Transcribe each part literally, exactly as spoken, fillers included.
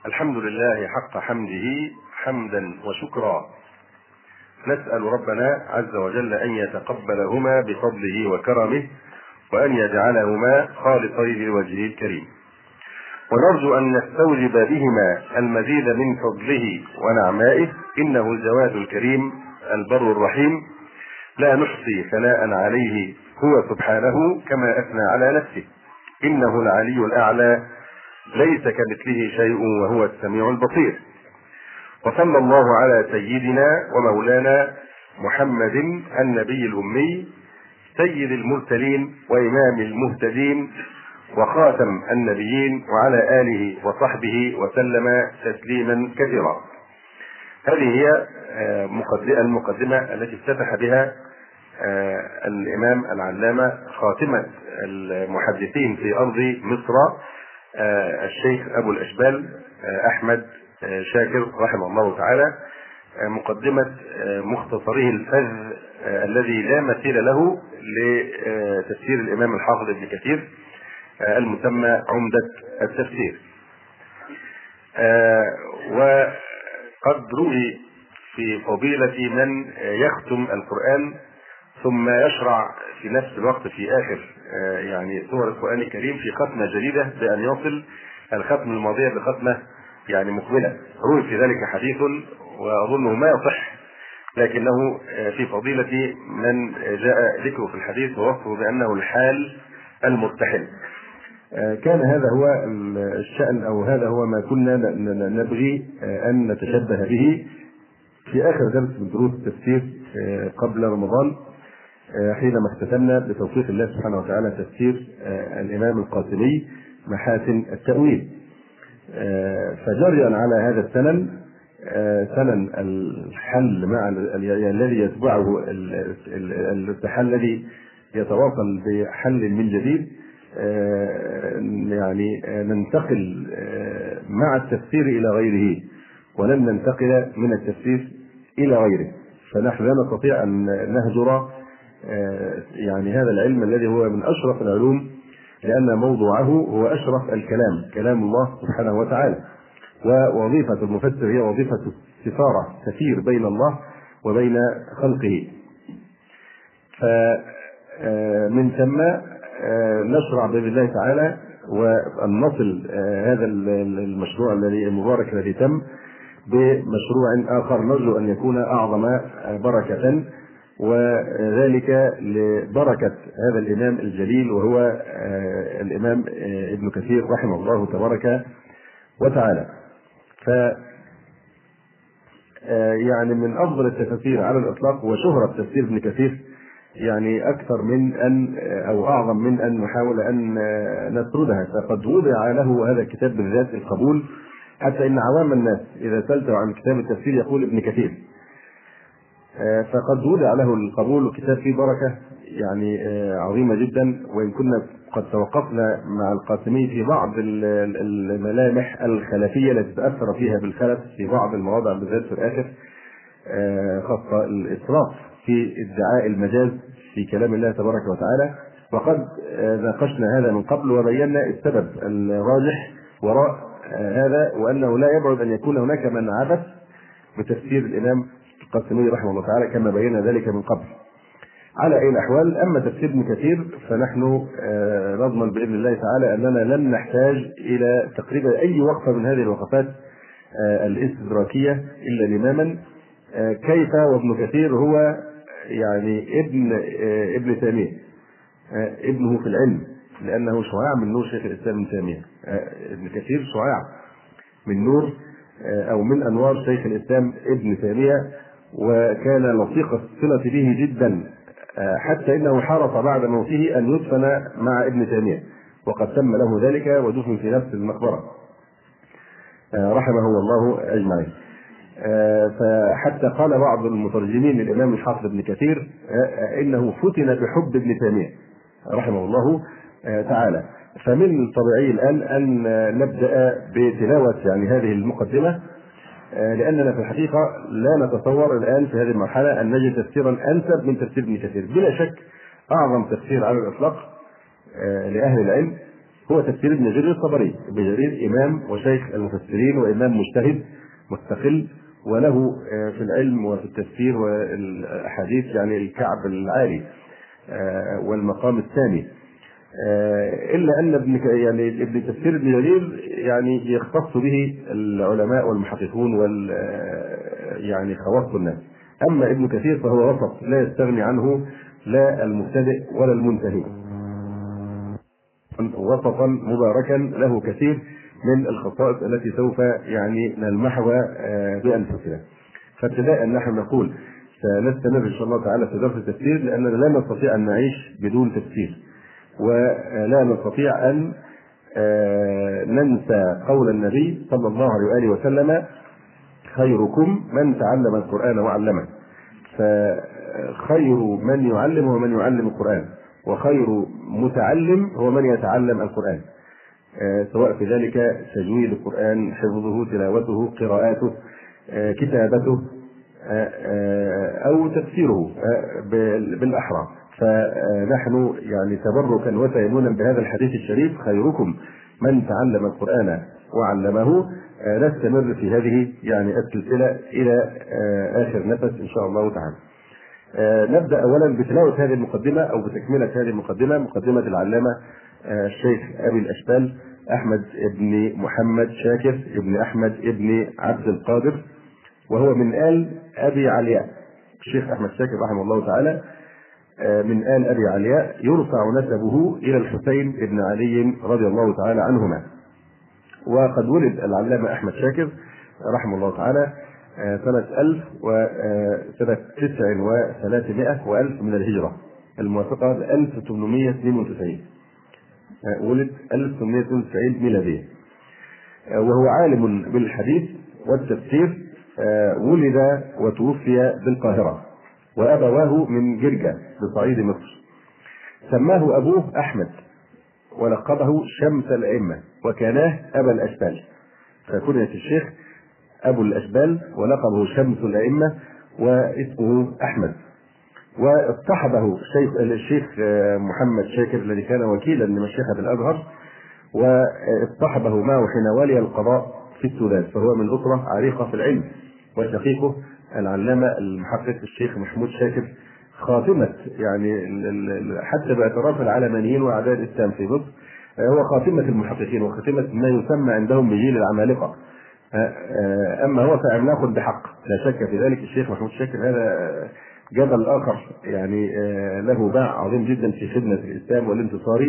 الحمد لله حق حمده حمدا وشكرا. نسأل ربنا عز وجل أن يتقبلهما بفضله وكرمه، وأن يجعلهما خالصين لوجهه الكريم، ونرجو أن نستوجب بهما المزيد من فضله ونعمائه، إنه الجواد الكريم البر الرحيم، لا نحصي ثناء عليه هو سبحانه كما أثنى على نفسه، إنه العلي الأعلى ليس كمثله شيء وهو السميع البصير. وصلى الله على سيدنا ومولانا محمد النبي الأمي سيد المرسلين وإمام المهتدين وخاتم النبيين، وعلى آله وصحبه وسلم تسليما كثيرا. هذه هي المقدمة التي افتتح بها الإمام العلامة خاتمة المحدثين في أرض مصر الشيخ أبو الأشبال أحمد شاكر رحمه الله تعالى، مقدمة مختصره الفذ الذي لا مثيل له لتفسير الإمام الحافظ ابن كثير المسمى عمدة التفسير. وقد روي في فضيلة من يختم القرآن ثم يشرع في نفس الوقت في آخر يعني سور القرآن الكريم في ختمة جديدة بأن يصل الختمة الماضية بختمة يعني مقبلة. روي في ذلك حديث وأظنه ما يصح، لكنه في فضيلة من جاء ذكره في الحديث ووصفه بأنه الحال المرتحل. كان هذا هو الشأن أو هذا هو ما كنا نبغي أن نتشبه به في آخر درس من دروس التفسير قبل رمضان، حينما اختتمنا بتوفيق الله سبحانه وتعالى تفسير الإمام القاسمي محاسن التأويل. فجريا على هذا السنن سنن الحل مع الذي يتبعه الحل الذي يتواصل بحل من جديد، يعني ننتقل مع التفسير إلى غيره ولن ننتقل من التفسير إلى غيره. فنحن لا نستطيع أن نهجر يعني هذا العلم الذي هو من أشرف العلوم، لأن موضوعه هو أشرف الكلام، كلام الله سبحانه وتعالى. ووظيفة المفسر هي وظيفة السفارة، سفير بين الله وبين خلقه. فمن ثم نشرع بإذن الله تعالى وأن نصل هذا المشروع الذي المبارك الذي تم بمشروع آخر نرجو أن يكون أعظم بركة، وذلك لبركة هذا الإمام الجليل وهو الإمام ابن كثير رحمه الله تبارك وتعالى. ف يعني من أفضل التفاسير على الإطلاق وشهرة تفسير ابن كثير يعني أكثر من أن أو أعظم من أن نحاول أن نسردها. فقد وضع له هذا الكتاب بالذات القبول، حتى إن عوام الناس إذا سألته عن كتاب التفسير يقول ابن كثير. فقد وضع له القبول، وكتاب فيه بركة يعني عظيمة جدا. وإن كنا قد توقفنا مع القاسمي في بعض الملامح الخلفية التي تأثر فيها بالخلف في بعض المواضع بالذات في الآخر، خاصة الإسراف في ادعاء المجاز في كلام الله تبارك وتعالى. وقد ناقشنا هذا من قبل وبينا السبب الراجح وراء هذا، وأنه لا يبعد أن يكون هناك من عبث بتفسير الإمام القاسمي رحمه الله تعالى كما بينا ذلك من قبل. على أي الأحوال، أما تفسير ابن كثير فنحن نضمن بإذن الله تعالى أننا لن نحتاج إلى تقريبا أي وقفة من هذه الوقفات الاستدراكية إلا لماما كيف وابن كثير هو يعني ابن ابن تيمية، ابنه في العلم، لأنه شعاع من نور شيخ الإسلام ابن تيمية. ابن كثير شعاع من نور أو من أنوار شيخ الإسلام ابن تيمية، وكان لصيق الصلة به جدا، حتى إنه حرص بعد موته أن يدفن مع ابن تيمية، وقد تم له ذلك ودفن في نفس المقبرة رحمه الله أجمعين. فحتى قال بعض المترجمين للإمام الحافظ ابن كثير إنه فتن بحب ابن تيمية رحمه الله تعالى. فمن الطبيعي الآن أن نبدأ بتلاوة يعني هذه المقدمة، لأننا في الحقيقة لا نتصور الآن في هذه المرحلة أن نجد تفسيرا أنسب من تفسير ابن كثير. بلا شك أعظم تفسير على الإطلاق لأهل العلم هو تفسير ابن جرير الطبري. ابن جرير إمام وشيخ المفسرين وإمام مجتهد مستقل، وله في العلم وفي التفسير والأحاديث يعني الكعب العالي والمقام الثاني. إلا أن ابن يعني ابن تفسير ابن جرير يعني يختص به العلماء والمحققون وال يعني خواص الناس. أما ابن كثير فهو وسط لا يستغني عنه لا المبتدئ ولا المنتهي، وسطا مباركا له كثير من الخصائص التي سوف يعني نلمحها بأنفسنا. فابتداء نحن نقول سنستمر إن شاء الله تعالى في درس التفسير، لأننا لا نستطيع أن نعيش بدون تفسير، ولا نستطيع أن ننسى قول النبي صلى الله عليه وآله وسلم: خيركم من تعلم القرآن وعلمه. فخير من يعلم هو من يعلم القرآن، وخير متعلم هو من يتعلم القرآن، سواء في ذلك تجويد القرآن، حفظه، تلاوته، قراءاته، كتابته، أو تفسيره بالأحرى. فنحن يعني تبركا وتيمنا بهذا الحديث الشريف: خيركم من تعلم القرآن وعلمه، نستمر في هذه يعني السلسلة إلى آخر نفس إن شاء الله تعالى. نبدأ أولا بتلاوة هذه المقدمة أو بتكملة هذه المقدمة، مقدمة العلامة الشيخ أبي الأشبال أحمد بن محمد شاكر بن أحمد بن عبد القادر، وهو من آل أبي علياء. الشيخ أحمد شاكر رحمه الله تعالى من آل أبي علياء، يرفع نسبه إلى الحسين بن علي رضي الله تعالى عنهما. وقد ولد العلامة أحمد شاكر رحمه الله تعالى سنة ألف وسنة تسع وثلاثمائة وألف من الهجرة الموافقة ل ألف وثمانمائة واثنين وتسعين. ولد ألف وثمانمائة واثنين وتسعين ميلادية، وهو عالم بالحديث والتفسير. ولد وتوفي بالقاهرة، وأبواه من جرجة بصعيد مصر. سماه أبوه أحمد ولقبه شمس الأئمة، وكاناه أبا الأشبال، فكنية الشيخ أبو الأشبال ولقبه شمس الأئمة واسمه أحمد. واصطحبه الشيخ الشيخ محمد شاكر الذي كان وكيلا لمشيخة الأزهر، واصطحبه معه حين والي القضاء في السودان، فهو من أسرة عريقة في العلم. وشقيقه العلامة المحقق الشيخ محمود شاكر، خاتمة يعني حتى باعتراف العلمانيين وأعداء الإسلام في مصر هو خاتمة المحققين وخاتمة ما يسمى عندهم بجيل العمالقة. أما هو فعملاق بحق لا شك في ذلك. الشيخ محمود شاكر هذا جبل آخر يعني له باع عظيم جدا في خدمة الإسلام والانتصار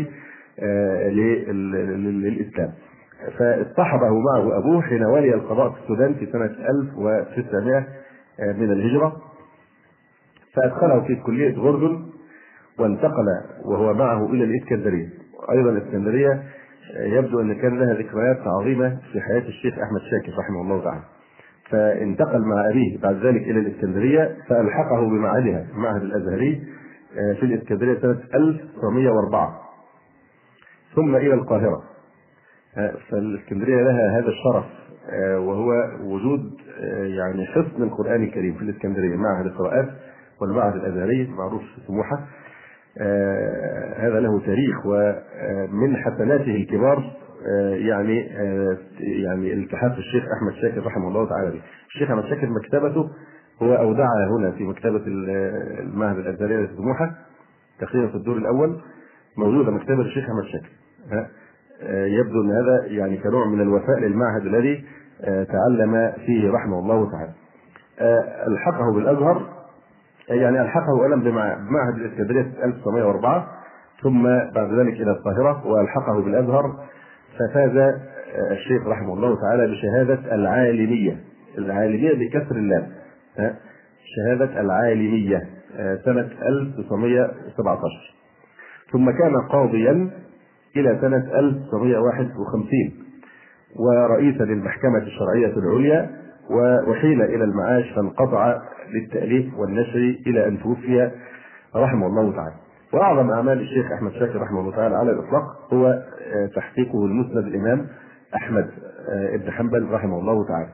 للإسلام. فاصطحبه معه أبوه حين والي القضاء في السودان في سنة ألف وتسعمائة من الهجرة، فأدخله في كلية غردن، وانتقل وهو معه إلى الإسكندرية. أيضا الإسكندرية يبدو أن كان لها ذكريات عظيمة في حياة الشيخ أحمد شاكر رحمه الله تعالى. فانتقل مع أبيه بعد ذلك إلى الإسكندرية، فألحقه بمعهدها المعهد الأزهري في الإسكندرية سنة ألف وتسعمائة وأربعة، ثم إلى القاهرة. فالإسكندرية لها هذا الشرف، وهو وجود يعني حصن القرآن الكريم في الإسكندرية، معهد القراءات والمعهد الأزهري معروف في سموحة. هذا له تاريخ، ومن حسناته الكبار يعني يعني التحاف الشيخ أحمد شاكر رحمه الله تعالى به. الشيخ أحمد شاكر مكتبته هو أودعها هنا في مكتبة المعهد الأزهري في سموحة، تقريبا في الدور الأول موجودة مكتبة الشيخ أحمد شاكر. يبدو أن هذا يعني كنوع من الوفاء للمعهد الذي تعلم فيه رحمه الله تعالى. ألحقه بالأزهر، يعني ألحقه أولا بمعهد الإسكندرية ألف وتسعمائة وأربعة، ثم بعد ذلك إلى القاهرة، وألحقه بالأزهر. ففاز الشيخ رحمه الله تعالى بشهادة العالمية، العالمية بكسر اللام، شهادة العالمية سنة ألف وتسعمائة وسبعة عشر. ثم كان قاضيا إلى سنة ألف وتسعمائة وواحد وخمسين، ورئيسا للمحكمة الشرعية العليا، وحيل إلى المعاش فانقطع للتأليف والنشر إلى أن توفي رحمه الله تعالى. وأعظم أعمال الشيخ أحمد شاكر رحمه الله تعالى على الإطلاق هو تحقيقه المسند الإمام أحمد بن حنبل رحمه الله تعالى.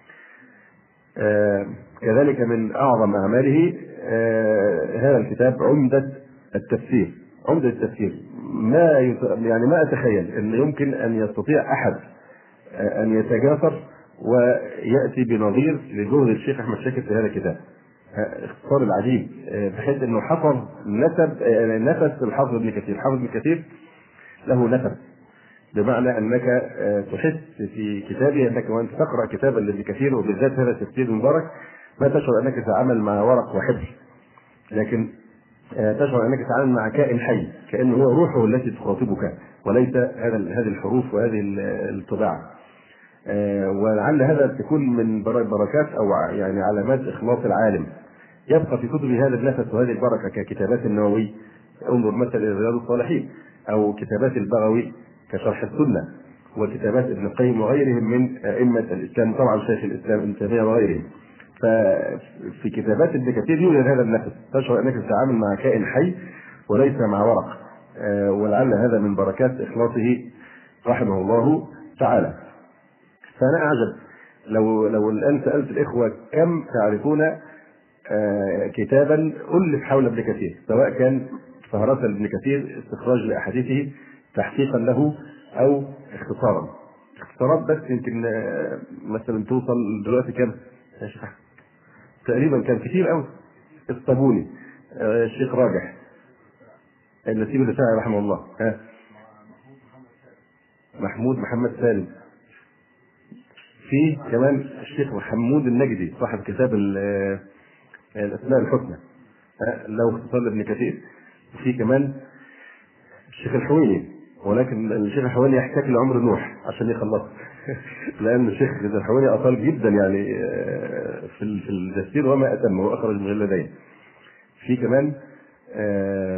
كذلك من أعظم أعماله هذا الكتاب عمدة التفسير. عمدة التفسير ما يت... يعني ما اتخيل ان يمكن ان يستطيع احد ان يتجاسر وياتي بنظير لجهد الشيخ احمد شاكر في هذا الكتاب. اختصار العجيب بحيث انه حفظ نسب نفس الحافظ ابن كثير. حافظ ابن كثير له نفس، بمعنى انك تحس في كتابه انك وانت تقرا كتابا لابن كثير وبالذات هذا التفسير المبارك ما تشعر انك تتعامل مع ورق وحبر، لكن تشعر انك تتعامل مع كائن حي، كانه هو روحه التي تخاطبك وليس هذا هذه الحروف وهذه الطباعه. ولعل هذا تكون من بركات او يعني علامات اخلاص العالم. يبقى في كتبه هذا النفس وهذه البركه ككتابات النووي، انظر مثلا الى رياض الصالحين، او كتابات البغوي كشرح السنه، وكتابات ابن القيم وغيرهم من ائمه الاسلام، طبعا شيخ الاسلام ابن تيميه وغيرهم. ففي كتابات ابن كثير يوجد هذا النفس، تشعر انك تتعامل مع كائن حي وليس مع ورق. ولعل هذا من بركات اخلاصه رحمه الله تعالى. فانا اعجب لو لو الان سالت الاخوه كم تعرفون كتابا الف حول ابن كثير، سواء كان فهرسة لابن كثير، استخراج لاحاديثه، تحقيقا له، او اختصارا. اختصارات بس يمكن مثلا توصل دلوقتي كم يا شيخ؟ تقريبا كان كثير قوي. الصابوني، الشيخ راجح، النسيب الرفاعي رحمه الله، ها محمود محمد سالم، في كمان الشيخ محمود النجدي صاحب كتاب الاسماء الحسنى لو اختصار لابن كثير، وفي كمان الشيخ الحويني، ولكن الشيخ الحويني يحتاج لعمر نوح عشان يخلص لان الشيخ الحويني اطال جدا يعني في في التفسير وما اتم، واخرج مجلدين. في كمان آه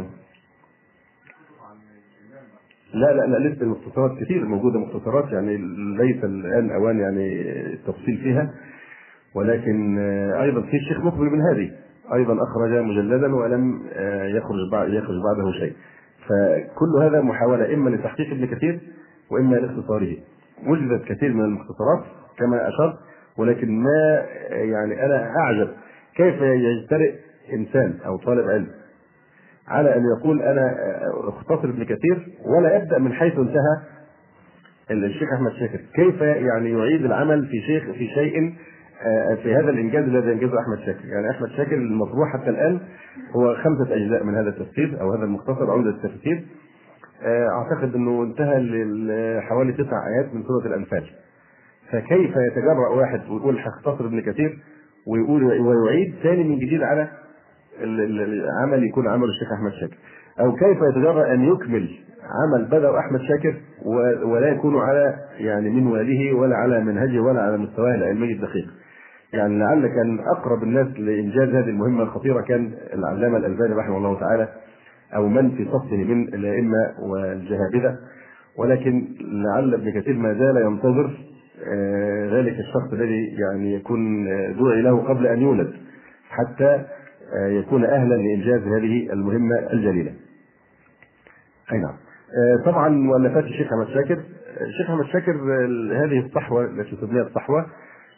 لا لا لا لسه المختصرات كثير موجوده، مختصرات يعني ليس الان اوان يعني التفصيل فيها، ولكن ايضا في الشيخ مقبل بن هادي ايضا اخرج مجلدا ولم يخرج بعد يخرج بعده شيء. فكل هذا محاوله اما لتحقيق ابن كثير واما لاختصاره. وجدت كثير من المختصرات كما اشرت، ولكن ما يعني انا اعجب كيف يجترئ انسان او طالب علم على ان يقول انا اختصر ابن كثير ولا يبدا من حيث انتهى الشيخ احمد شاكر. كيف يعني يعيد العمل في شيخ في شيء في هذا الانجاز الذي انجزه احمد شاكر؟ يعني احمد شاكر المطبوع حتى الان هو خمسه اجزاء من هذا التفسير او هذا المختصر عمدة التفسير. اعتقد انه انتهى لحوالي تسع ايات من سوره الانفال. فكيف يتجرأ واحد ويقول هختصر ابن كثير ويقول ويعيد ثاني من جديد على العمل يكون عمل الشيخ احمد شاكر؟ او كيف يتجرأ ان يكمل عمل بدأ احمد شاكر ولا يكون على يعني منواله ولا على منهجه ولا على مستواه العلمي الدقيق؟ يعني لعل كان اقرب الناس لانجاز هذه المهمه الخطيره كان العلامه الالباني رحمه الله تعالى، او من في صفه من الائمه والجهابذه، ولكن لعل ابن كثير ما زال ينتظر ذلك الشخص الذي يعني يكون دعي له قبل ان يولد حتى يكون اهلا لانجاز هذه المهمه الجليله. اي نعم. طبعا مؤلفات الشيخ احمد شاكر، الشيخ احمد شاكر هذه الصحوه التي تسميها الصحوه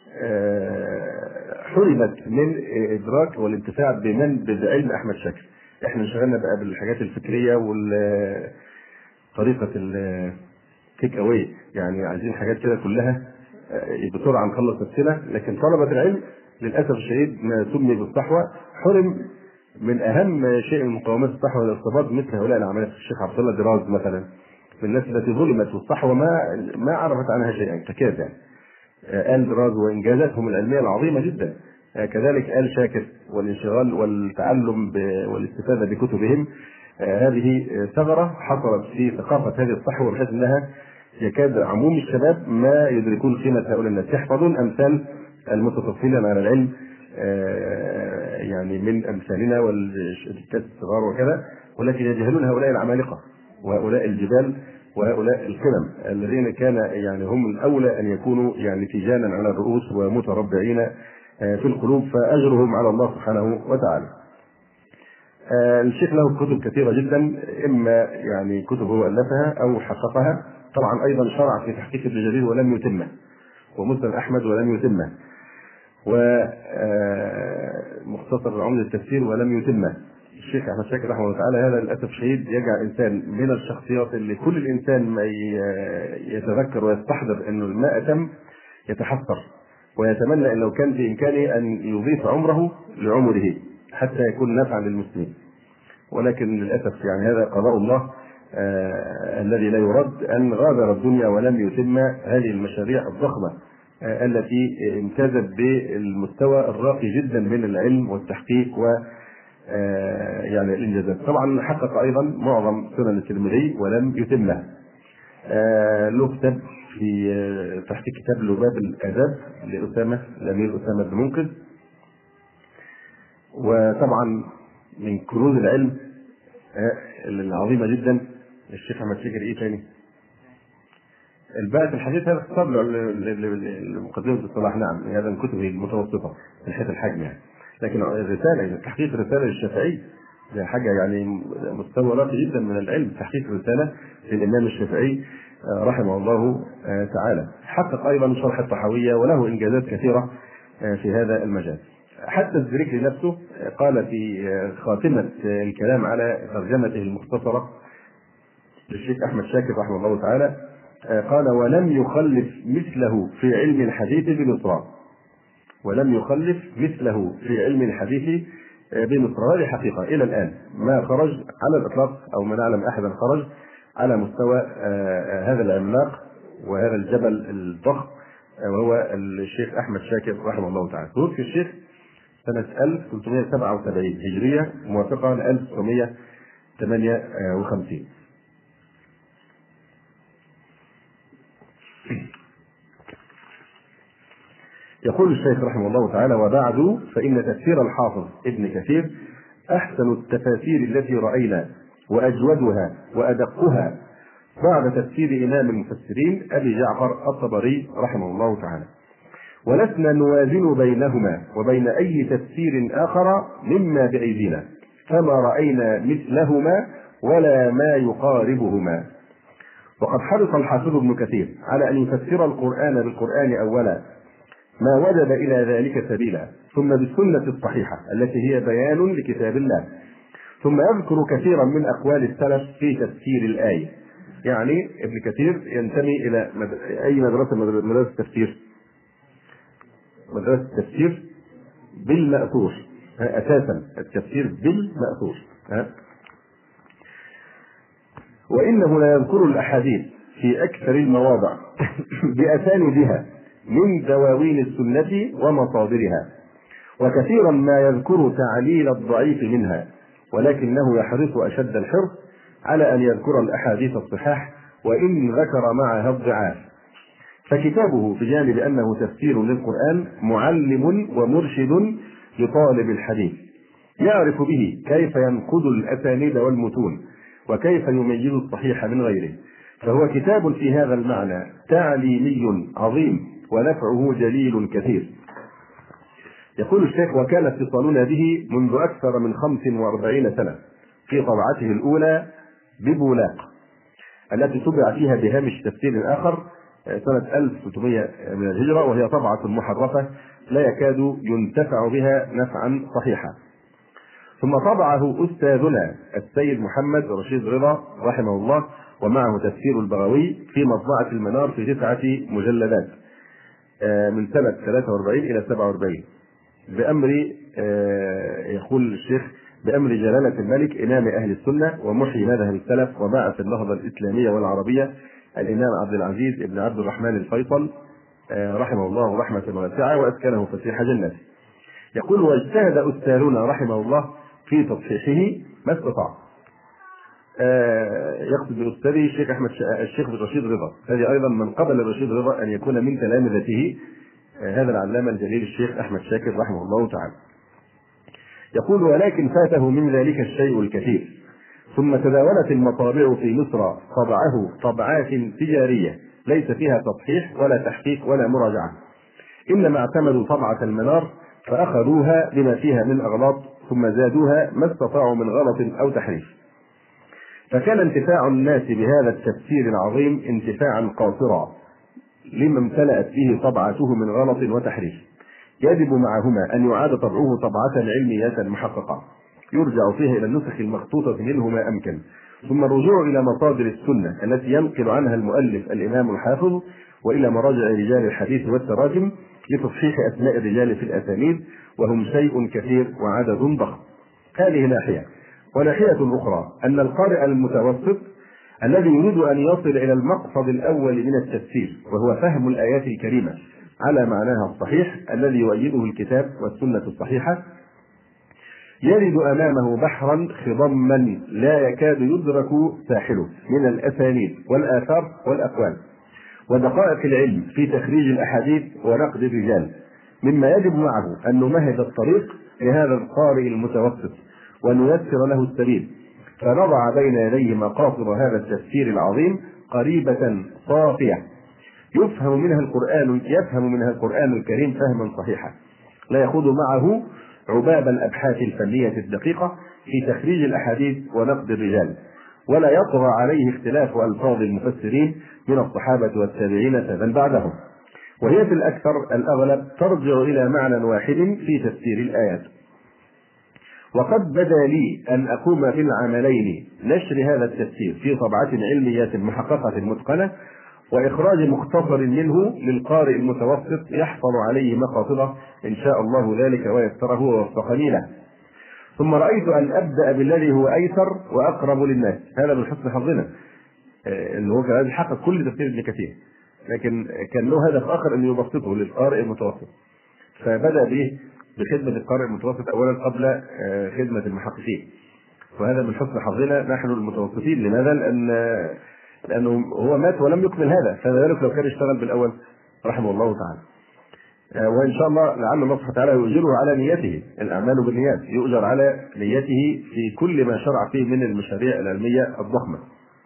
حرمت من ادراك والانتفاع بمن بعلم احمد شاكر. احنا انشغلنا بقى بالحاجات الفكريه والطريقه التيك اواي، يعني عايزين حاجات كده كلها بسرعه نخلص نفسنا. لكن طلبه العلم للاسف الشديد ما سمي بالصحوه حرم من اهم شيء من مقومات الصحوه والارتباط مثل هؤلاء العمالقه. الشيخ عبد الله دراز مثلا من الناس التي ظلمت والصحوه ما ما عرفت عنها شيئا تكاد يعني. آل دراز وانجازاتهم العلميه العظيمه جدا، كذلك آل شاكر والانشغال والتعلم والاستفاده بكتبهم. هذه ثغره حصلت في ثقافه هذه الصحوه بحيث انها يكاد عموم الشباب ما يدركون قيمه هؤلاء الناس، يحفظون امثال المتطفلين على العلم يعني من امثالنا والشركات الصغار وكذا، ولكن يجهلون هؤلاء العمالقه وهؤلاء الجبال وهؤلاء القمم الذين كان يعني هم الاولى ان يكونوا يعني تيجانا على الرؤوس ومتربعين في القلوب، فاجرهم على الله سبحانه وتعالى. الشيخ له كتب كثيره جدا، اما يعني كتب هو الفها او حققها. طبعا ايضا شرع في تحقيق ابن جرير ولم يتمه، ومسند احمد ولم يتمه، ومختصر عمدة التفسير ولم يتمه. الشيخ احمد شاكر رحمه الله تعالى هذا للاسف الشديد يجعل انسان من الشخصيات اللي كل الانسان ما يتذكر ويستحضر انه الماء تم يتحسر ويتمنى ان لو كان في امكانه ان يضيف عمره لعمره حتى يكون نافعا للمسلمين، ولكن للاسف يعني هذا قضاء الله آه الذي لا يرد، ان غادر الدنيا ولم يتم هذه المشاريع الضخمه آه التي امتازت بالمستوى الراقي جدا من العلم والتحقيق و آه يعني الانجازات. طبعا حقق ايضا معظم سنن الترمذي ولم يتمه. آه له كتاب في آه تحت كتاب لباب الاداب لاسامه الامير اسامه بن منقذ. وطبعا من كنوز العلم آه العظيمه جدا الشيخ احمد شاكر ايه تاني؟ الباء في الحديث هذا اختصار لمقدمه الصلاح، نعم هذا من كتبه المتوسطه من حيث الحجم يعني. لكن الرساله تحقيق رساله للشافعي ده حاجه يعني مستوى راقي جدا من العلم، تحقيق رساله للامام الشافعي رحمه الله تعالى. حقق ايضا شرح الطحاويه وله انجازات كثيره في هذا المجال. حتى الزريكلي نفسه قال في خاتمه الكلام على ترجمته المختصره للشيخ احمد شاكر رحمه الله تعالى قال: ولم يخلف مثله في علم الحديث بمصر، ولم يخلف مثله في علم الحديث بمصر. هذه حقيقة إلى الآن ما خرج على الإطلاق أو ما نعلم أحدا خرج على مستوى هذا العملاق وهذا الجبل الضخم وهو الشيخ أحمد شاكر رحمه الله تعالى. توفي الشيخ سنة ألف وثلاثمائة وسبعة وسبعين هجرية موافقة ل ألف وتسعمائة وثمانية وخمسين. يقول الشيخ رحمه الله تعالى: وبعد فإن تفسير الحافظ ابن كثير أحسن التفاسير التي رأينا وأجودها وأدقها بعد تفسير إمام المفسرين أبي جعفر الطبري رحمه الله تعالى، ولسنا نوازن بينهما وبين أي تفسير آخر مما بأيدينا، فما رأينا مثلهما ولا ما يقاربهما. وقد حرص الحافظ ابن كثير على أن يفسر القرآن بالقرآن أولا ما وجد إلى ذلك سبيلا، ثم بالسنة الصحيحة التي هي بيان لكتاب الله، ثم يذكر كثيرا من أقوال السلف في تفسير الآية. يعني ابن كثير ينتمي إلى أي مدرسة؟ مدرسة التفسير، مدرسة التفسير بالمأثور أساسا، التفسير بالمأثور. وإنه لا يذكر الأحاديث في أكثر المواضع بأسانيدها من دواوين السنة ومصادرها، وكثيرا ما يذكر تعليل الضعيف منها، ولكنه يحرص أشد الحرص على أن يذكر الأحاديث الصحاح وإن ذكر معها الضعاف. فكتابه بجانب أنه تفسير للقرآن معلم ومرشد لطالب الحديث، يعرف به كيف ينقد الأسانيد والمتون وكيف يميز الصحيح من غيره، فهو كتاب في هذا المعنى تعليمي عظيم ونفعه جليل كثير. يقول الشيخ: وكان اتصالنا به منذ أكثر من خمس وأربعين سنة في طبعته الأولى ببولاق التي طبع فيها بهامش تفسير آخر سنة ألف وستمائة من الهجرة، وهي طبعة محرفة لا يكاد ينتفع بها نفعا صحيحا. ثم طبعه أستاذنا السيد محمد رشيد رضا رحمه الله ومعه تفسير البغوي في مطبعة المنار في تسعة مجلدات من سنة ثلاثة وأربعين إلى سبعة وأربعين بأمر يقول الشيخ بأمر جلالة الملك إمام أهل السنة ومحيي مذهب السلف وباعث النهضة الإسلامية والعربية الإمام عبد العزيز بن عبد الرحمن الفيصل رحمه الله رحمة واسعة وأسكنه فسيح جنته. يقول: واجتهد أستاذنا رحمه الله في تصحيحه ما استطاع. يقصد بأستاذه الشيخ أحمد الشيخ رشيد رضا، هذه أيضا من قبل رشيد رضا أن يكون من تلامذته هذا العلامة الجليل الشيخ أحمد شاكر رحمه الله تعالى. يقول: ولكن فاته من ذلك الشيء الكثير، ثم تداولت المطابع في مصر طبعه طبعات تجارية ليس فيها تصحيح ولا تحقيق ولا مراجعة، إنما اعتمدوا طبعة المنار فأخذوها بما فيها من أغلاط ثم زادوها ما استطاعوا من غلط أو تحريف، فكان انتفاع الناس بهذا التفسير العظيم انتفاعا قاصرا لما امتلأت به طبعته من غلط وتحريف، يجب معهما أن يعاد طبعه طبعة علمية محققة. يرجع فيها إلى النسخ المخطوطة منه ما أمكن، ثم الرجوع إلى مصادر السنة التي ينقل عنها المؤلف الإمام الحافظ، وإلى مراجع رجال الحديث والتراجم لتصحيح أسماء الرجال في الأسانيد، وهم شيء كثير وعدد ضخم. هذه ناحية. وناحية أخرى أن القارئ المتوسط الذي يريد أن يصل إلى المقصد الأول من التفسير، وهو فهم الآيات الكريمة على معناها الصحيح الذي يؤيده الكتاب والسنة الصحيحة، يجد أمامه بحرا خضما لا يكاد يدرك ساحله من الأسانيد والآثار والأقوال ودقائق العلم في تخريج الأحاديث ونقد الرجال، مما يجب معه أن نمهد الطريق لهذا القارئ المتوسط ونيسر له السبيل، فنضع بين يديه مقاصد هذا التفسير العظيم قريبة صافية يفهم منها القرآن يفهم منها القرآن الكريم فهما صحيحا، لا يخوض معه عباب الأبحاث الفنية الدقيقة في تخريج الأحاديث ونقد الرجال، ولا يطغى عليه اختلاف ألفاظ المفسرين من الصحابة والتابعين بل بعدهم، وهي في الأكثر الأغلب ترجع إلى معنى واحد في تفسير الآيات. وقد بدا لي أن أقوم بالعملين: نشر هذا التفسير في طبعة علمية محققة متقنة، وإخراج مختصر منه للقارئ المتوسط يحصل عليه مقاصده إن شاء الله ذلك ويسره ووفقني له. ثم رأيت أن أبدأ بالذي هو أيسر وأقرب للناس، هذا من حسن حظنا اللي هو كان يحقق كل تفسير ابن كثير، لكن كان له هدف آخر أن يبسطه للقارئ المتوسط، فبدأ به بخدمة القارئ المتوسط أولا قبل خدمة المحققين، وهذا من حسن حظنا نحن المتوسطين. لماذا؟ لأن لأنه هو مات ولم يكمل هذا، فذلك لو كان اشتغل بالأول رحمه الله تعالى. وإن شاء الله لعل الله سبحانه وتعالى يؤجره على نيته، الأعمال بالنيات، يؤجر على نيته في كل ما شرع فيه من المشاريع العلمية الضخمة.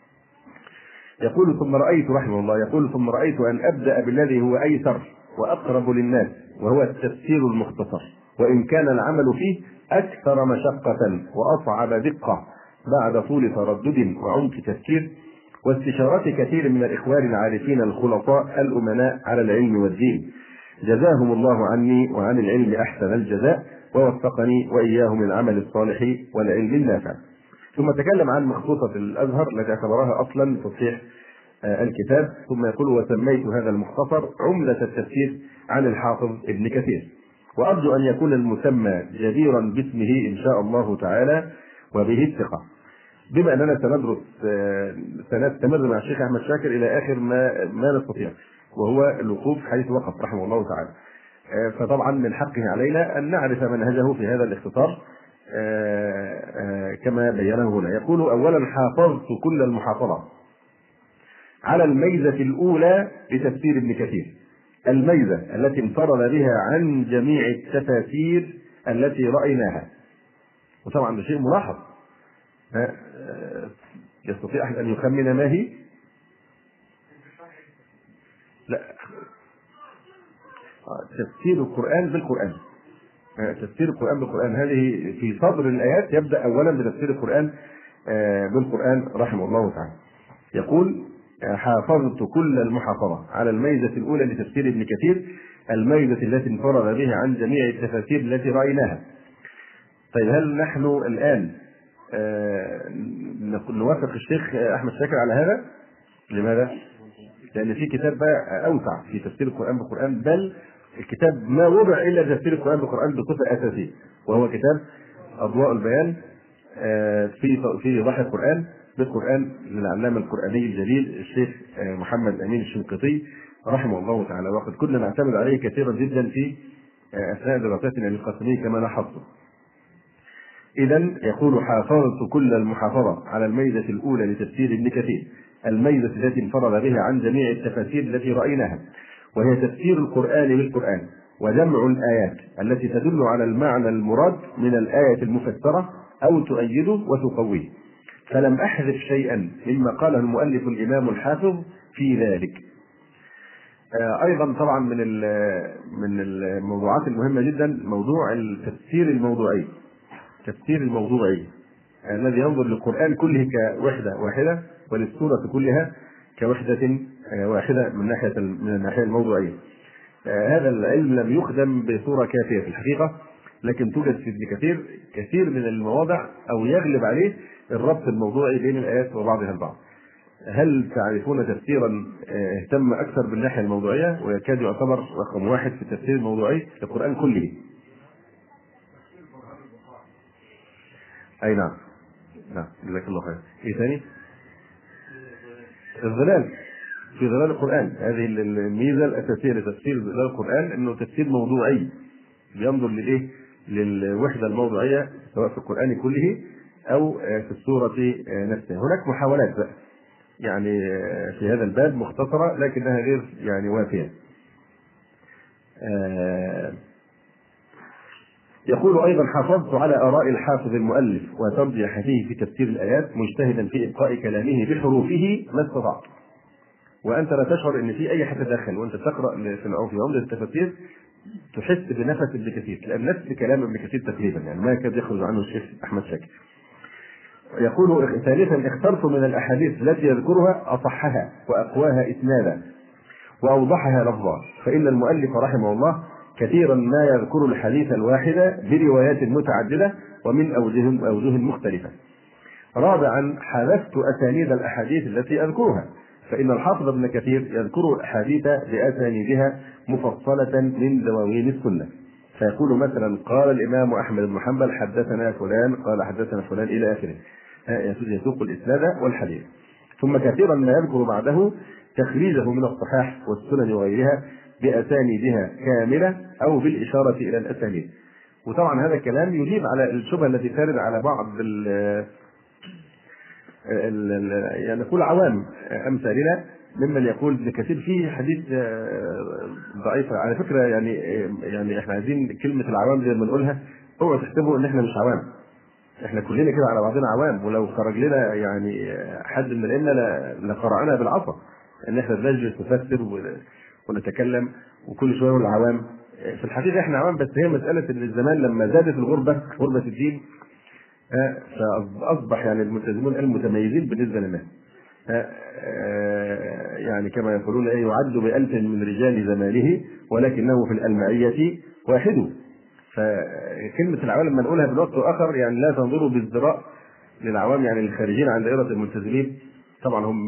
يقول ثم رأيت رحمه الله يقول ثم رأيت أن أبدأ بالذي هو أيسر وأقرب للناس، وهو التفسير المختصر، وإن كان العمل فيه أكثر مشقة وأصعب دقة بعد طول تردد وعمق تفكير واستشارات كثير من الإخوان العارفين الخلطاء الأمناء على العلم والدين، جزاهم الله عني وعن العلم أحسن الجزاء، ووفقني وإياهم العمل الصالح والعلم النافع. ثم تكلم عن مخطوطة الأزهر التي اعتبرها أصلا تصحيح الكتاب، ثم يقول: وسميت هذا المختصر عمدة التفسير عن الحافظ ابن كثير، وأرجو أن يكون المسمى جديرا باسمه إن شاء الله تعالى وبه الثقة، بما أننا سندرس سنستمر مع الشيخ أحمد شاكر إلى آخر ما ما نستطيع، وهو الوقوف حيث وقف رحمه الله تعالى. فطبعا من حقه علينا أن نعرف منهجه في هذا الاختصار كما بينه هنا. يقول: أولا حافظت كل المحافظة على الميزة الأولى لتفسير ابن كثير، الميزة التي انفرد بها عن جميع التفاسير التي رأيناها. وطبعا ده شيء ملاحظ، يستطيع أحد أن يخمن ما هي؟ لا، تفسير القرآن بالقرآن، تفسير القرآن بالقرآن، هذه في صدر الآيات يبدأ أولا بتفسير القرآن بالقرآن رحمه الله تعالى. يقول: حافظت كل المحافظة على الميزة الأولى لتفسير ابن كثير، الميزة التي انفرد بها عن جميع التفاسير التي رأيناها. طيب هل نحن الآن نوافق الشيخ أحمد شاكر على هذا؟ لماذا؟ لأن في كتاب بقى أوسع في تفسير القرآن بالقرآن، بل الكتاب ما وضع إلا تفسير القرآن بالقرآن بصفة أساسية، وهو كتاب أضواء البيان في في وضح القرآن بالقرآن للعلامة القرآني الجليل الشيخ محمد أمين الشنقيطي رحمه الله تعالى، وقد كنا نعتمد عليه كثيرا جدا في أثناء دراساتنا للقاسمي كما لاحظتم. إذن يقول: حافظت كل المحافظة على الميزة الأولى لتفسير ابن كثير، الميزة التي انفرد بها عن جميع التفاسير التي رأيناها، وهي تفسير القرآن بالقرآن، وجمع الآيات التي تدل على المعنى المراد من الآية المفسرة أو تؤيده وتقويه، فلم أحذف شيئا مما قاله المؤلف الإمام الحافظ في ذلك. أيضا طبعا من من الموضوعات المهمة جدا موضوع التفسير الموضوعي، تفسير الموضوعي الذي ينظر للقرآن كله كوحدة واحدة وللسورة كلها كوحدة واحدة من ناحية من الناحية الموضوعية. هذا العلم لم يخدم بصورة كافية في الحقيقة، لكن توجد في ابن كثير كثير من المواضع أو يغلب عليه الربط الموضوعي بين الآيات وبعضها البعض. هل تعرفون تفسيرا اهتم أكثر بالناحية الموضوعية ويكاد يعتبر رقم واحد في التفسير الموضوعي للقرآن كله؟ أي نعم. نعم جزاك الله خير. إيه ثاني؟ الظلال في ظلال القرآن. هذه الميزة الأساسية لتفسير ظلال القرآن أنه تفسير موضوعي بينظر للإيه؟ للوحدة الموضوعية سواء في القرآن كله أو في السورة نفسها. هناك محاولات بقى يعني في هذا الباب مختصرة لكنها غير يعني وافية. يقول أيضا: حافظت على آراء الحافظ المؤلف وترجيحاته في تفسير الآيات مجتهدا في إبقاء كلامه بحروفه ما استطعت. وأنت لا تشعر أن في أي حد داخل وأنت تقرأ في عمدة التفاسير تحس بنفس ابن كثير، لأن نفس كلام ابن كثير تقريبا يعني ما كاد يخرج عنه الشيخ أحمد شاكر. يقول ثالثا: اخترت من الأحاديث التي يذكرها أصحها وأقواها إسنادا وأوضحها لفظا، فإن المؤلف رحمه الله كثيرا ما يذكر الحديث الواحد بروايات متعددة ومن أوجه أوجه مختلفة. رابعا: حذفت أسانيد الأحاديث التي أذكرها، فإن الحافظ ابن كثير يذكر الأحاديث بأسانيدها مفصلة من دواوين السنة، فيقول مثلا: قال الإمام أحمد بن حنبل حدثنا فلان قال حدثنا فلان إلى آخره، يسوق الإسناد والحديث. ثم كثيرا ما يذكر بعده تخريجه من الصحاح والسنن وغيرها بأسانيدها كاملة أو بالإشارة إلى الأسانيد. وطبعا هذا الكلام يجيب على الشبهة التي ترد على بعض ال يعني نقول عوام أمثالنا ممن يقول ابن كثير فيه حديث ضعيفة. على فكرة يعني يعني احنا عايزين كلمة العوام زي ما نقولها، اوعوا تحسبوا ان احنا مش عوام، احنا كلنا كده على بعضنا عوام، ولو خرج لنا يعني حد من الائمه لقرأنا بالعصا ان احنا بنجلس نفسر ونتكلم وكل شويه نقول عوام. في الحقيقه احنا عوام، بس هي مساله ان الزمان لما زادت الغربه غربه الدين فاصبح يعني الملتزمون المتميزين بالنسبه لنا يعني كما يقولون ايه يعد بألف من رجال زمانه ولكنه في الألمعية واحد. فكلمة العوام لما نقولها بوقت آخر يعني لا تنظروا بالذراء للعوام يعني الخارجين عن دائرة الملتزمين، طبعا هم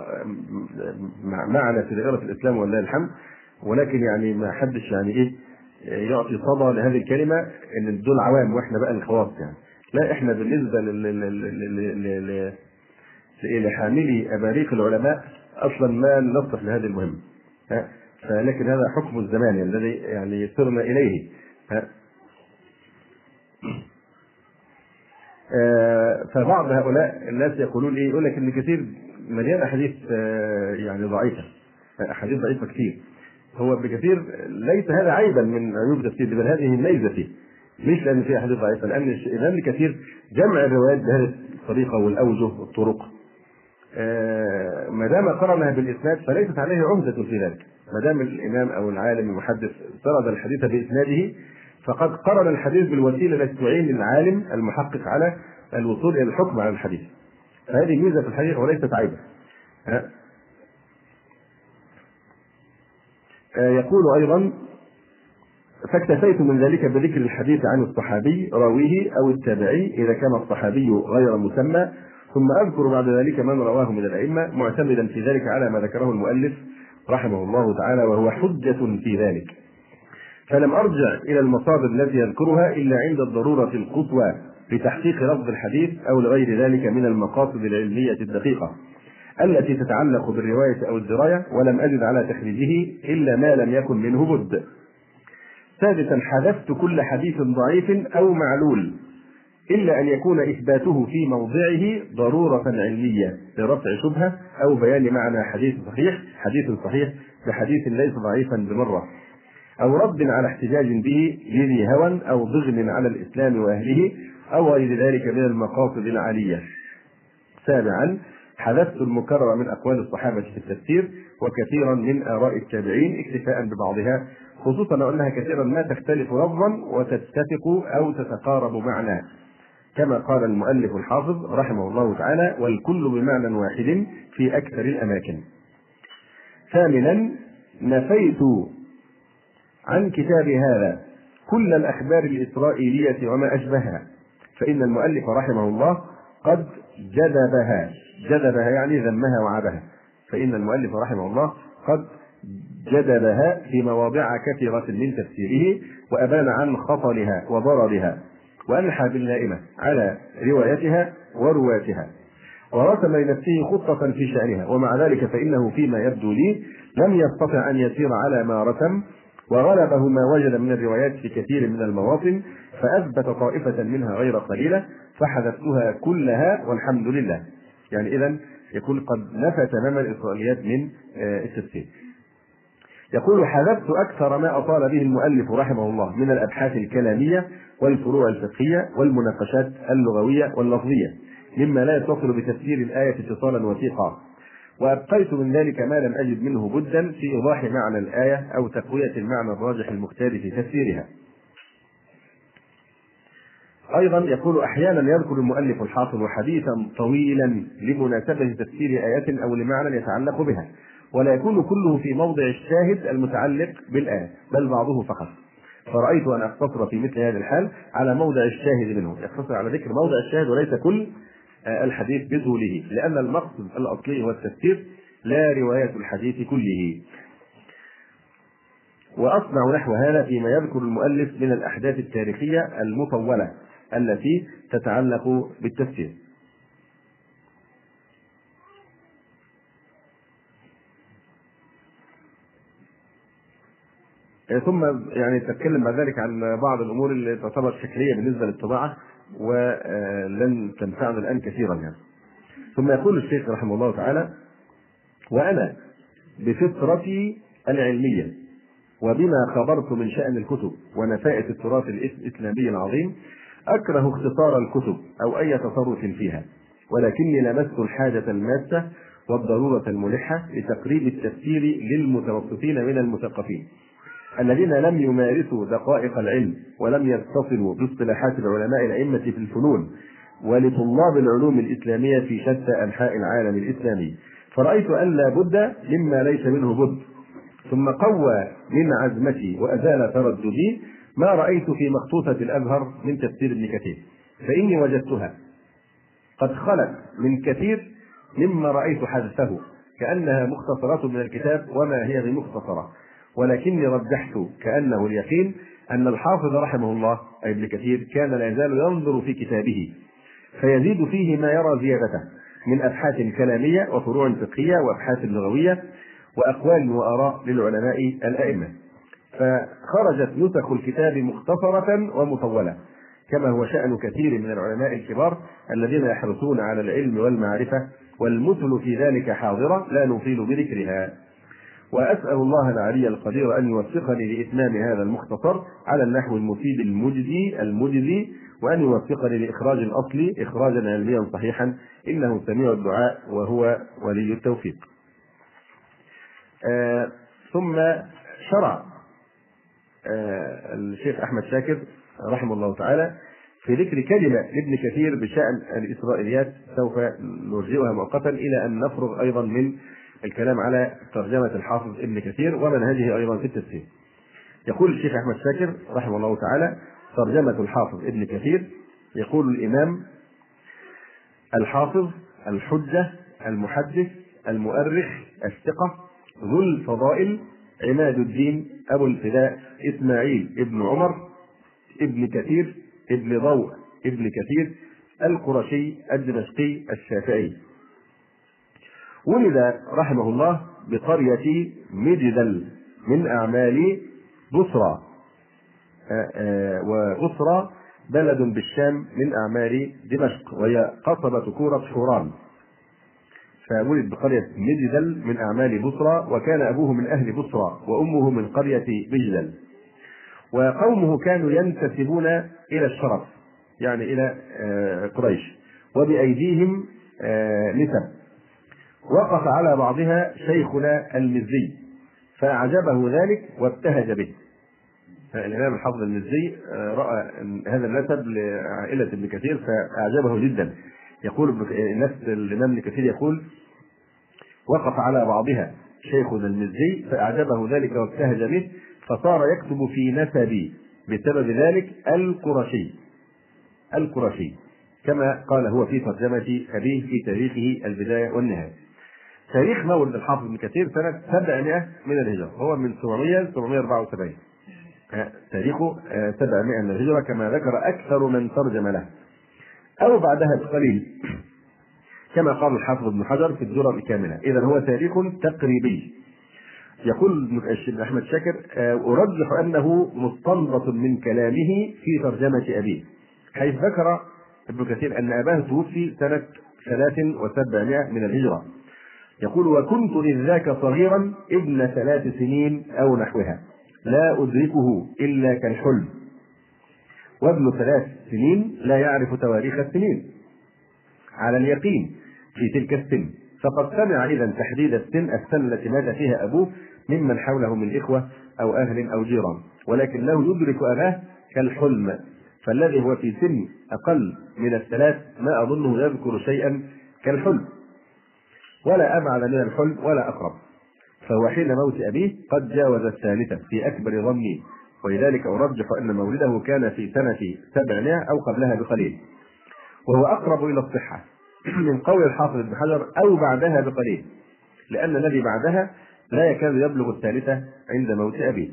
معنا في دائرة الإسلام ولله الحمد، ولكن يعني ما حدش يعني ايه يعطي صدى لهذه الكلمة ان دول عوام واحنا بقى الخواص يعني. لا، احنا بالنسبة لل لحاملي أباريق العلماء أصلا ما نصلح لهذه المهمة، لكن هذا حكم الزمان الذي يعني صرنا إليه. فبعض هؤلاء الناس يقولون إيه، يقول لك إن كثير مليان أحاديث يعني ضعيفة، أحاديث ضعيفة كثير. هو ابن كثير ليس هذا عيبا من عيوب تفسير، بل هذه ميزة فيه، مش لأن فيه أحاديث ضعيفة، لأن الإمام ابن كثير جمع الروايات بهذه الطريقة والأوجه والطرق ما دام قرنها بالإسناد فليست عليه عهدة في ذلك. ما دام الإمام أو العالم المحدث سرد الحديث بإسناده فقد قرن الحديث بالوسيلة التي تعين العالم المحقق على الوصول إلى الحكم على الحديث. فهذه ميزة في الحديث وليست عيبا. يقول أيضا: فاكتفيت من ذلك بذكر الحديث عن الصحابي راويه أو التابعي إذا كان الصحابي غير مسمى، ثم أذكر بعد ذلك من رواه من الأئمة معتمدا في ذلك على ما ذكره المؤلف رحمه الله تعالى، وهو حجة في ذلك. فلم أرجع إلى المصادر التي يذكرها إلا عند الضرورة القصوى لتحقيق لفظ الحديث أو لغير ذلك من المقاصد العلمية الدقيقة التي تتعلق بالرواية أو الدراية، ولم أجد على تخريجه إلا ما لم يكن منه بد. سادسا: حذفت كل حديث ضعيف أو معلول إلا أن يكون إثباته في موضعه ضرورة علمية لرفع شبهة أو بيان معنى حديث صحيح حديث صحيح بحديث ليس ضعيفا بمرة، أو رد على احتجاج به لذي هوى أو ضغن على الإسلام وأهله أو غير ذلك من المقاصد العالية. سابعا: حذفت المكرر من أقوال الصحابة في التفسير وكثيرا من آراء التابعين اكتفاء ببعضها، خصوصا أنها كثيرا ما تختلف لفظا وتتفق أو تتقارب معنى، كما قال المؤلف الحافظ رحمه الله تعالى: والكل بمعنى واحد في أكثر الأماكن. ثامنا: نفيت عن كتاب هذا كل الأخبار الإسرائيلية وما أشبهها، فإن المؤلف رحمه الله قد جذبها، جذبها يعني ذمها وعابها، فإن المؤلف رحمه الله قد جذبها في مواضع كثيرة من تفسيره، وأبان عن خطرها وضررها، وألحى باللائمة على روايتها ورواتها، ورسم لنفسه خطة في شأنها. ومع ذلك فإنه فيما يبدو لي لم يستطع أن يسير على ما رسم، وغلبه ما وجد من الروايات في كثير من المواطن، فأثبت طائفة منها غير قليلة فحذفتها كلها والحمد لله. يعني إذن يكون قد نفى تماما الإسرائيليات من التفسير. يقول: حذفت أكثر ما أطال به المؤلف رحمه الله من الأبحاث الكلامية والفروع الفقهية والمناقشات اللغوية واللفظية، مما لا يتصل بتفسير الآية اتصالا وثيقا، وأبقيت من ذلك ما لم أجد منه بدا في إيضاح معنى الآية أو تقوية المعنى الراجح المختار في تفسيرها. أيضا يقول: أحيانا يذكر المؤلف الحافظ حديثا طويلا لمناسبة تفسير آية أو لمعنى يتعلق بها، ولا يكون كله في موضع الشاهد المتعلق بالآية، بل بعضه فقط، فرأيت أن أقتصر في مثل هذا الحال على موضع الشاهد منه، يقتصر على ذكر موضع الشاهد وليس كل الحديث بطوله، لأن المقصد الأصلي هو التفسير لا رواية الحديث كله. وأصنع نحو هذا فيما يذكر المؤلف من الأحداث التاريخية المطولة التي تتعلق بالتفسير. ثم يعني تتكلم بعد ذلك عن بعض الأمور اللي تعتبر شكلية بالنسبة للطباعة ولن تنفعنا الآن كثيرا يعني. ثم يقول الشيخ رحمه الله تعالى: وأنا بفطرتي العلمية وبما خبرت من شأن الكتب ونفائس التراث الإسلامي العظيم أكره اختصار الكتب أو أي تصرف فيها، ولكني لمست الحاجة الماسة والضرورة الملحة لتقريب التفسير للمتوسطين من المثقفين الذين لم يمارسوا دقائق العلم ولم يتصلوا باصطلاحات العلماء الأئمة في الفنون، ولطلاب العلوم الإسلامية في شتى أنحاء العالم الإسلامي، فرأيت أن لا بد مما ليس منه بد. ثم قوى من عزمتي وأزال ترددي ما رأيت في مخطوطة الأزهر من تفسير ابن كثير، فإني وجدتها قد خلت من كثير مما رأيت حذفه، كأنها مختصرات من الكتاب وما هي بمختصرة، ولكني رجحت كأنه اليقين أن الحافظ رحمه الله أي ابن كثير كان لا يزال ينظر في كتابه فيزيد فيه ما يرى زيادته من أبحاث كلامية وفروع فقهية وأبحاث لغوية وأقوال وآراء للعلماء الأئمة، فخرجت نسخ الكتاب مختصرة ومطولة، كما هو شأن كثير من العلماء الكبار الذين يحرصون على العلم والمعرفة، والمثل في ذلك حاضرة لا نطيل بذكرها. وأسأل الله العلي القدير أن يوفقني لإتمام هذا المختصر على النحو المفيد المجزي المجزي، وأن يوفقني لإخراج الأصل إخراجا علميا صحيحا، إنه سميع الدعاء وهو ولي التوفيق. آه ثم شرع آه الشيخ أحمد شاكر رحمه الله تعالى في ذكر كلمة لابن كثير بشأن الإسرائيليات، سوف نرجئها مؤقتا إلى أن نفرغ أيضا من الكلام على ترجمة الحافظ ابن كثير ومنهجه أيضا في التفسير. يقول الشيخ أحمد شاكر رحمه الله تعالى: ترجمة الحافظ ابن كثير. يقول الإمام الحافظ الحجة المحدث المؤرخ الثقة ذو الفضائل عماد الدين أبو الفداء إسماعيل ابن عمر ابن كثير ابن ضوء ابن كثير القرشي الدمشقي الشافعي، ولد رحمه الله بقرية مجدل من أعمال بصرى، وبصرى بلد بالشام من أعمال دمشق، وهي قصبة كورة حوران، فولد بقرية مجدل من أعمال بصرى، وكان أبوه من أهل بصرى وأمه من قرية مجدل، وقومه كانوا ينتسبون إلى الشرف يعني إلى قريش، وبأيديهم نسب. وقف على بعضها شيخنا المزي فأعجبه ذلك وابتهج به. الإمام الحافظ المزي رأى هذا النسب لعائلة ابن كثير فأعجبه جدا. يقول نفس الإمام ابن كثير يقول: وقف على بعضها شيخنا المزي فأعجبه ذلك وابتهج به، فصار يكتب في نسبي بسبب ذلك القرشي القرشي كما قال هو في ترجمة أبيه في تاريخه البداية والنهاية. تاريخ مولد الحافظ ابن كثير سنة سبعمائة من الهجرة، هو من سبعمائة ل سبعمائة وأربعة وسبعين، تاريخه سبعمائة من الهجرة كما ذكر أكثر من ترجم له، أو بعدها بقليل كما قال الحافظ ابن حجر في الدرر الكاملة. إذا هو تاريخ تقريبي. يقول الشيخ أحمد شاكر: أرجح أنه مستنبط من كلامه في ترجمة أبيه، حيث ذكر ابن كثير أن أباه توفي سنة ثلاث وسبعمائة من الهجرة. يقول: وكنت إذ ذاك صغيرا ابن ثلاث سنين أو نحوها لا أدركه إلا كالحلم، وابن ثلاث سنين لا يعرف تواريخ السنين على اليقين في تلك السن، فقد سمع إذا تحديد السن السنة التي مات فيها أبوه ممن حوله من إخوة أو أهل أو جيران، ولكنه يدرك أباه كالحلم، فالذي هو في سن أقل من الثلاث ما أظنه يذكر شيئا كالحلم، ولا أبعد من الحلم ولا أقرب، فهو حين موت أبيه قد جاوز الثالثة في أكبر ظني، ولذلك أرجح أن مولده كان في سنة سبعمائة أو قبلها بقليل، وهو أقرب إلى الصحة من قول الحافظ ابن حجر أو بعدها بقليل، لأن الذي بعدها لا يكاد يبلغ الثالثة عند موت أبيه.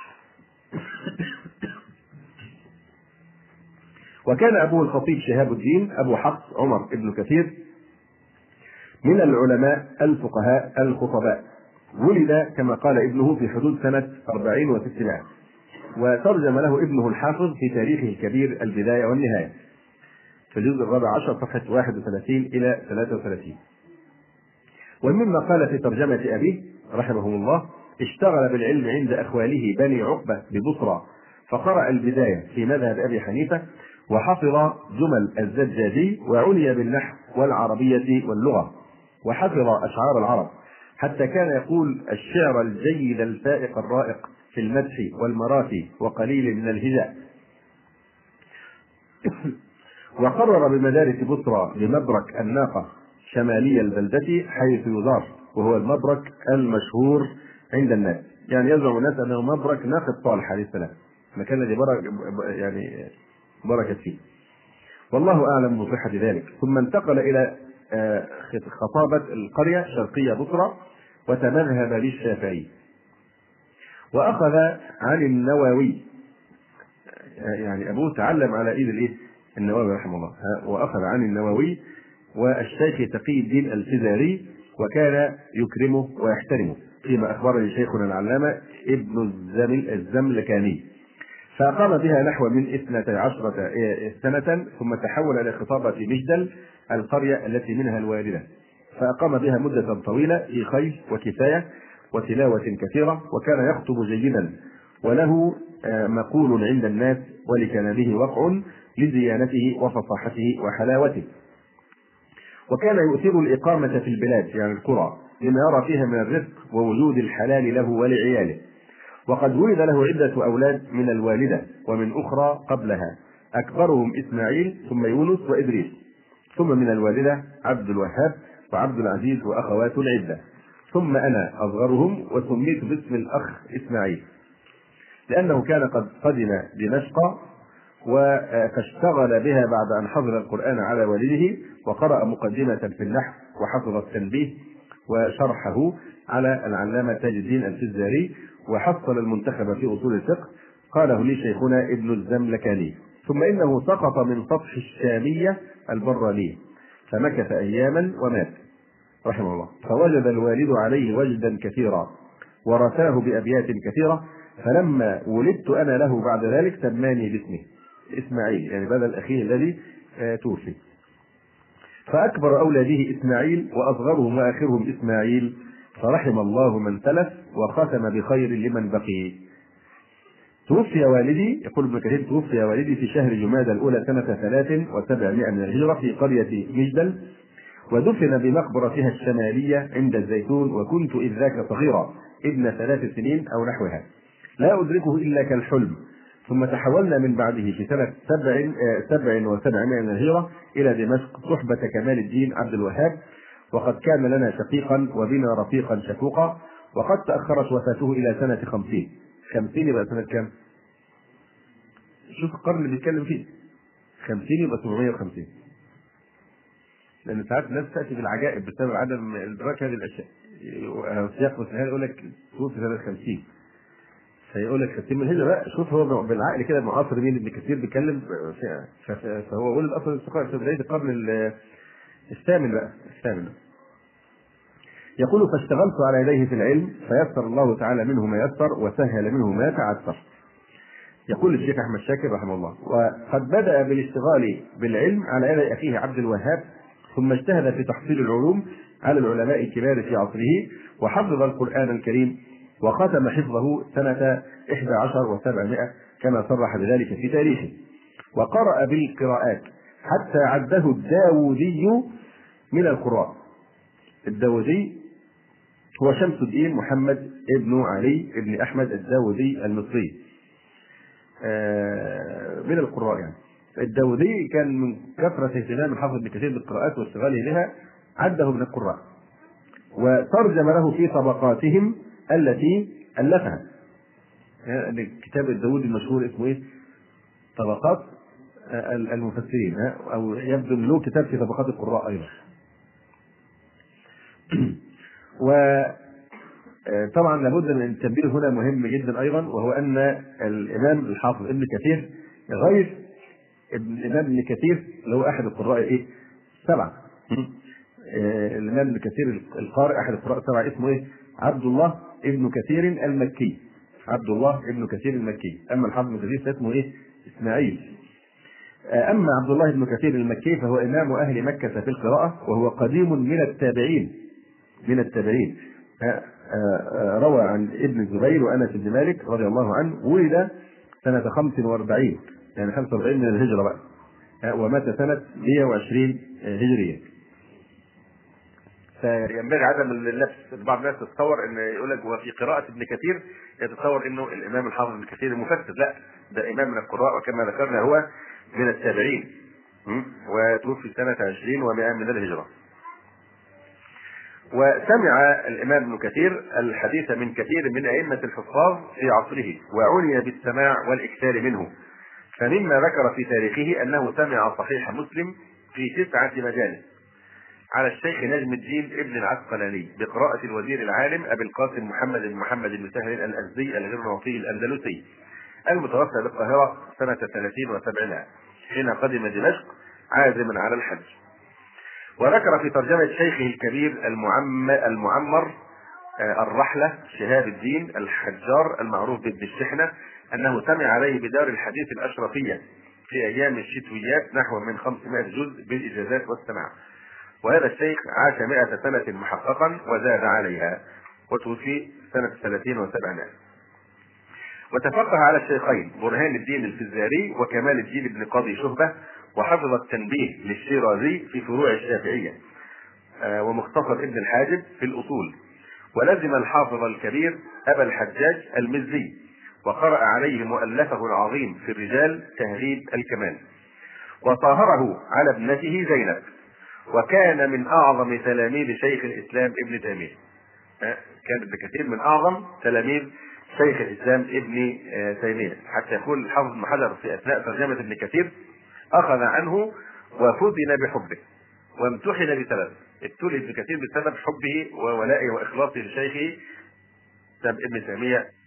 وكان أبوه الخطيب شهاب الدين أبو حفص عمر ابن كثير من العلماء الفقهاء الخطباء، ولد كما قال ابنه في حدود سنة أربعين وستمائة، وترجم له ابنه الحافظ في تاريخه الكبير البداية والنهاية في الجزء الرابع عشر صفحة واحد وثلاثين إلى ثلاثة وثلاثين. ومما قال في ترجمة أبيه رحمه الله: اشتغل بالعلم عند أخواله بني عقبة ببصرى، فقرأ البداية في مذهب أبي حنيفة، وحفظ جمل الزجاجي، وعني بالنحو والعربية واللغة، وحفظ أشعار العرب، حتى كان يقول الشعر الجيد الفائق الرائق في المدح والمراثي وقليل من الهجاء. وقرر بمدارس بصرى بمبرك الناقة شمالي البلدة حيث يدار، وهو المبرك المشهور عند الناس، يعني يزعم الناس أنه مبرك ناقة صالح عليه السلام، المكان الذي برك يعني بركت فيه، والله أعلم بصحة ذلك. ثم انتقل إلى خطابة القرية شرقية بصرى، وتمذهب للشافعي، وأخذ عن النووي، يعني أبوه تعلم على إيد الإيه؟ النووي رحمه الله، وأخذ عن النووي والشيخ تقي الدين الفزاري، وكان يكرمه ويحترمه، فيما أخبرني شيخنا العلامة ابن الزملكاني، فأقام بها نحو من اثنتي عشرة سنة، ثم تحول إلى خطابة مجدل القرية التي منها الوالدة، فأقام بها مدة طويلة في خيل وكفاية وتلاوة كثيرة، وكان يخطب جيدا، وله مقول عند الناس، ولكلامه وقع لزيانته وفصاحته وحلاوته. وكان يؤثر الإقامة في البلاد يعني القرى لما يرى فيها من الرزق ووجود الحلال له ولعياله، وقد ولد له عدة أولاد من الوالدة ومن أخرى قبلها، أكبرهم إسماعيل ثم يونس وإدريس، ثم من الوالدة عبد الوهاب وعبد العزيز وأخوات العدة، ثم أنا أصغرهم، وسميت باسم الأخ إسماعيل لأنه كان قد قدم دمشق فاشتغل بها بعد أن حفظ القرآن على والده، وقرأ مقدمة في النحو، وحفظ التنبيه وشرحه على العلامة تاج الدين الفزاري، وحصل المنتخب في أصول الفقه قاله لي شيخنا ابن الزملكاني. ثم إنه سقط من سطح الشامية البرانية فمكث أياما ومات رحمه الله، فوجد الوالد عليه وجدا كثيرا ورثاه بأبيات كثيرة، فلما ولدت أنا له بعد ذلك سماني باسمه إسماعيل، يعني بدل أخيه الذي توفي. فأكبر أولاده إسماعيل، وأصغرهم وآخرهم إسماعيل، فرحم الله من تلف وختم بخير لمن بقي. توفي والدي، يقول ابن كثير، توفي والدي في شهر جمادى الأولى سنة ثلاث وسبعمائة من الهجرة في قرية مجدل، ودفن بمقبرتها الشمالية عند الزيتون، وكنت إذ ذاك صغيرا ابن ثلاث سنين أو نحوها لا أدركه إلا كالحلم. ثم تحولنا من بعده في سنة سبع, سبع وسبعمائة من الهجرة إلى دمشق صحبة كمال الدين عبد الوهاب، وقد كان لنا شقيقا وبنا رفيقا شفوقا، وقد تأخرت وفاته إلى سنة خمسين. خمسين يبقى سنة كم؟ شوف القرن اللي بيتكلم فيه، خمسين يبقى سبعمية وخمسين. لان ساعات الناس تاتي بالعجائب بسبب عدم ادراك هذه الاشياء. سياق وسهال يقول لك توفي سنه خمسين، فيقول لك خمسين من الهجره. لا، شوف هو بالعقل كده معاصر مين ابن كثير بيتكلم، فهو ولد اصلا في بدايه القرن الثامن بقى الثامن. يقول فاشتغلت على يديه في العلم فيسر الله تعالى منه ما يسر وسهل منه ما تعسر. يقول الشيخ احمد شاكر رحمه الله: وقد بدأ بالاشتغال بالعلم على يد اخيه عبد الوهاب، ثم اجتهد في تحصيل العلوم على العلماء الكبار في عصره، وحفظ القرآن الكريم وختم حفظه سنة إحدى عشر وسبعمائة كما صرح بذلك في تاريخه. وقرأ بالقراءات حتى عده الداودي من القراء. الداودي هو شمس الدين محمد ابن علي ابن أحمد الداودي المصري من القراء. يعني الداودي كان من كثرة اهتمام الحافظ ابن كثير بالقراءات واشتغاله بها عده من القراء، وترجم له في طبقاتهم التي ألفها. يعني كتاب الداودي المشهور اسمه ايه؟ طبقات المفسرين، او يبدو له كتاب في طبقات القراء ايضا. وطبعا لابد من التنبيه هنا مهم جدا ايضا، وهو ان الامام الحافظ ابن كثير غير الامام ابن كثير اللي هو احد القراء ايه؟ سبعه. الامام ابن كثير القارئ احد القراء السبعه اسمه ايه؟ عبد الله ابن كثير المكي. عبد الله ابن كثير المكي. اما الحافظ ابن كثير اسمه ايه؟ اسماعيل. اما عبد الله ابن كثير المكي فهو امام اهل مكه في القراءه، وهو قديم من التابعين من التابعين روى عن ابن الزبير وانس بن مالك رضي الله عنه. ولد سنه خمس وأربعين، يعني خمسة وأربعين من الهجره بقى، ومات سنه مئة وعشرين هجريه. فينبغي عدم اللبس. بعض الناس تتصور ان يقول لك وفي قراءه ابن كثير يتصور انه الامام الحافظ ابن كثير المفسر. لا، ده امام من القراء، وكما ذكرنا هو من التابعين، وتوفي سنه عشرين ومئة من الهجره. وسمع الامام ابن كثير الحديث من كثير من ائمه الحفاظ في عصره، وعني بالسماع والاكثار منه. فمما ذكر في تاريخه انه سمع صحيح مسلم في تسعه مجالس على الشيخ نجم الدين ابن العسقلاني بقراءة الوزير العالم أبي القاسم محمد بن محمد بن سهل الأزدي الغرناطي الأندلسي المتوفى بالقاهرة سنة ثلاثين وسبعمائة حين قدم دمشق عازما على الحج. وذكر في ترجمة شيخه الكبير المعم المعمر الرحلة شهاب الدين الحجار المعروف بابن الشحنة أنه سمع عليه بدار الحديث الأشرفية في أيام الشتويات نحو من خمسمائة جزء بالإجازات والسماع. وهذا الشيخ عاش مئة سنة محققا وزاد عليها، وتوفي سنة ثلاثين وسبعمائة. وتفقه على الشيخين برهان الدين الفزاري وكمال الدين بن قاضي شهبة، وحفظ التنبيه للشيرازي في فروع الشافعية، ومختصر ابن الحاجب في الأصول. ولزم الحافظ الكبير أبا الحجاج المزي، وقرأ عليه مؤلفه العظيم في الرجال تهذيب الكمال، وطاهره على ابنته زينب. وكان من اعظم تلاميذ شيخ الاسلام ابن تيميه. كان ابن كثير من اعظم تلاميذ شيخ الاسلام ابن تيميه، حتى يقول الحافظ ابن حجر في اثناء ترجمه ابن كثير: اخذ عنه وفتن بحبه وامتحن بسببه. ابتلي ابن كثير بسبب حبه وولائه واخلاصه لشيخه ابن تيميه